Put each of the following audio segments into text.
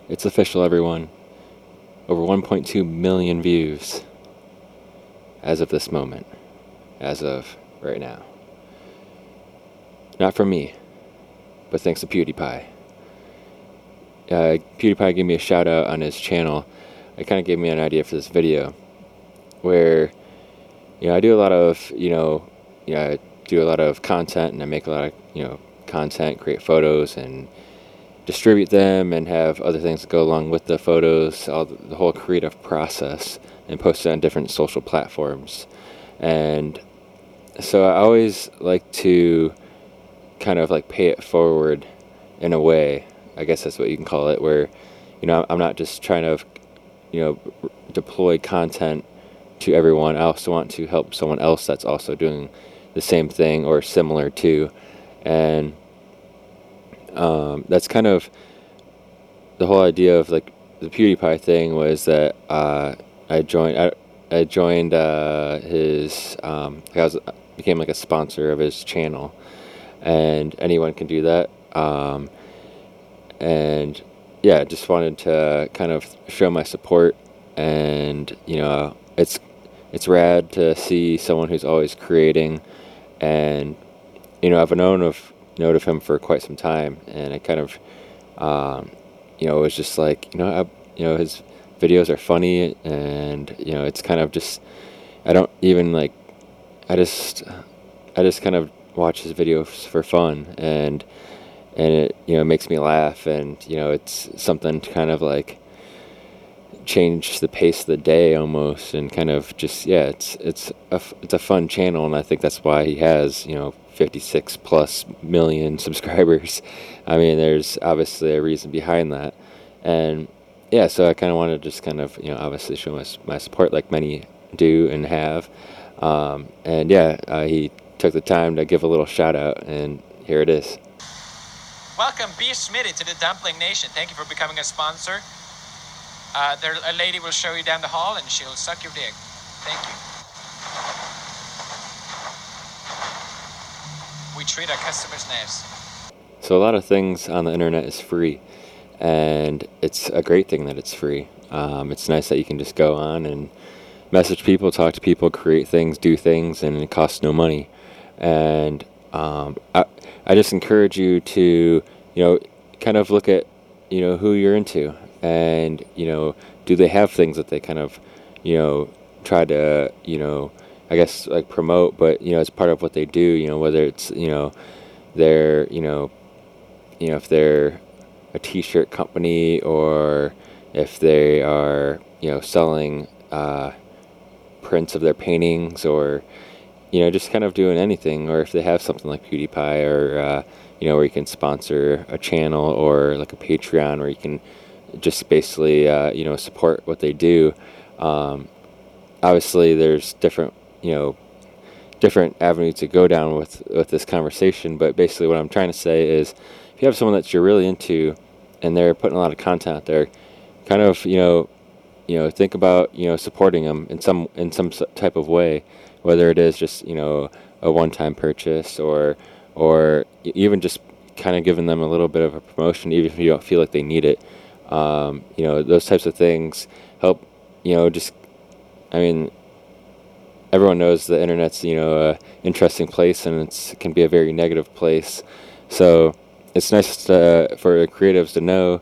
It's official, everyone. Over 1.2 million views as of this moment. As of right now. Not from me, but thanks to PewDiePie. PewDiePie gave me a shout out on his channel. It kind of gave me an idea for this video, where I do a lot of I do a lot of content, and I make a lot of content, create photos, and distribute them, and have other things that go along with the photos, all the whole creative process, and post it on different social platforms. And so I always like to kind of like pay it forward in a way, I guess that's what you can call it, where I'm not just trying to deploy content to everyone. I also want to help someone else that's also doing the same thing or similar to. And that's kind of the whole idea of like the PewDiePie thing, was that I joined his became like a sponsor of his channel, and anyone can do that. And yeah, just wanted to kind of show my support, and it's rad to see someone who's always creating, and I've known of him for quite some time, and I kind of it was just like his videos are funny, and it's kind of just, I don't even like, I just kind of watch his videos for fun, and it makes me laugh, and it's something to kind of like change the pace of the day almost, and kind of just, yeah, it's a fun channel, and I think that's why he has 56 plus million subscribers. I mean, there's obviously a reason behind that. And yeah, so I kind of want to just kind of obviously show my support, like many do and have. And yeah, he took the time to give a little shout out, and here it is. Welcome, B. Smitty, to the Dumpling Nation. Thank you for becoming a sponsor. A lady will show you down the hall, and she'll suck your dick. Thank you. We treat our customers nice. So a lot of things on the internet is free, and it's a great thing that it's free. It's nice that you can just go on and message people, talk to people, create things, do things, and it costs no money. And I just encourage you to kind of look at who you're into, and do they have things that they kind of try to I guess like promote, but it's part of what they do, whether it's they're if they're a t-shirt company, or if they are selling prints of their paintings, or just kind of doing anything, or if they have something like PewDiePie, or where you can sponsor a channel, or like a Patreon, where you can just basically support what they do. Obviously there's different avenues to go down with this conversation, but basically what I'm trying to say is, if you have someone that you're really into, and they're putting a lot of content out there, kind of think about supporting them in some type of way, whether it is just a one-time purchase, or even just kind of giving them a little bit of a promotion, even if you don't feel like they need it. Those types of things help. Just, I mean, everyone knows the internet's a interesting place, and it can be a very negative place. So it's nice for creatives to know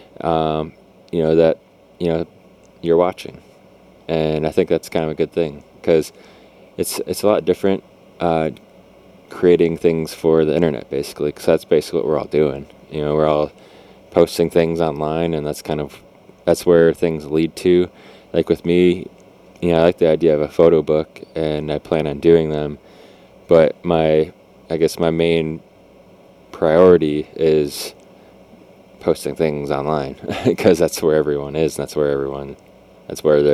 that you're watching, and I think that's kind of a good thing, because it's a lot different creating things for the internet, basically, because that's basically what we're all doing. We're all posting things online, and that's where things lead to. Like with me, I like the idea of a photo book, and I plan on doing them, but I guess my main priority is posting things online, because that's where everyone is, and that's where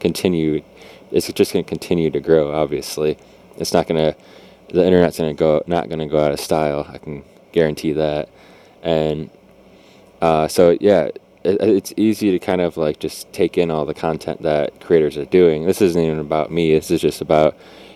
it's just going to continue to grow. Obviously, the internet's not going to go out of style. I can guarantee that. And so yeah, it's easy to kind of like just take in all the content that creators are doing. This isn't even about me. This is just about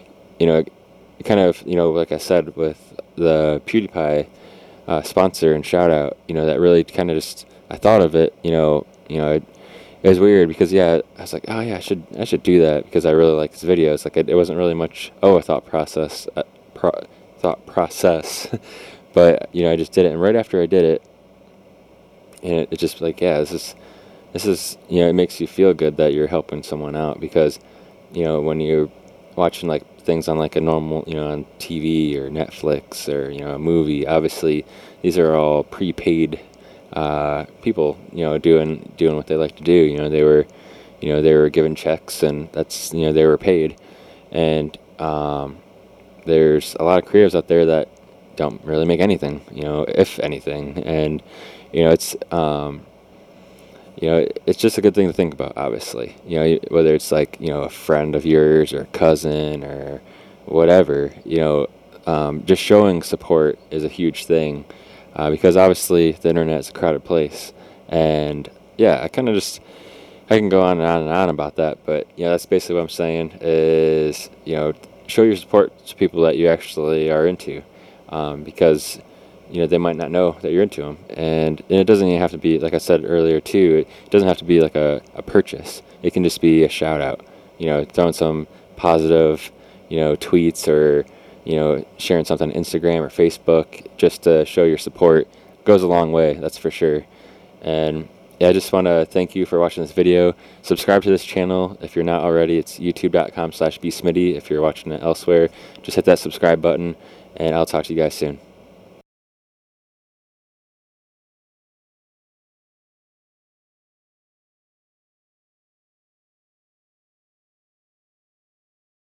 kind of like I said with the PewDiePie sponsor and shout out. That really kind of just, I thought of it, it was weird because I was like, oh yeah, I should do that because I really like his videos. Like it wasn't really much a thought process, but I just did it, and right after I did it, and it just like, yeah, this is it makes you feel good that you're helping someone out because when you're watching like things on like a normal on TV or Netflix or a movie, obviously these are all prepaid people doing what they like to do. They were given checks, and that's they were paid. And there's a lot of creatives out there that don't really make anything, if anything. And it's it's just a good thing to think about, obviously. Whether it's like a friend of yours or a cousin or whatever, just showing support is a huge thing, because obviously the internet is a crowded place. And yeah, I can go on and on and on about that, but that's basically what I'm saying is show your support to people that you actually are into, because they might not know that you're into them, and it doesn't even have to be, like I said earlier too, it doesn't have to be like a purchase. It can just be a shout out, throwing some positive tweets, or sharing something on Instagram or Facebook just to show your support goes a long way, that's for sure. And yeah, I just want to thank you for watching this video. Subscribe to this channel if you're not already. It's youtube.com/bsmitty. If you're watching it elsewhere, just hit that subscribe button, and I'll talk to you guys soon.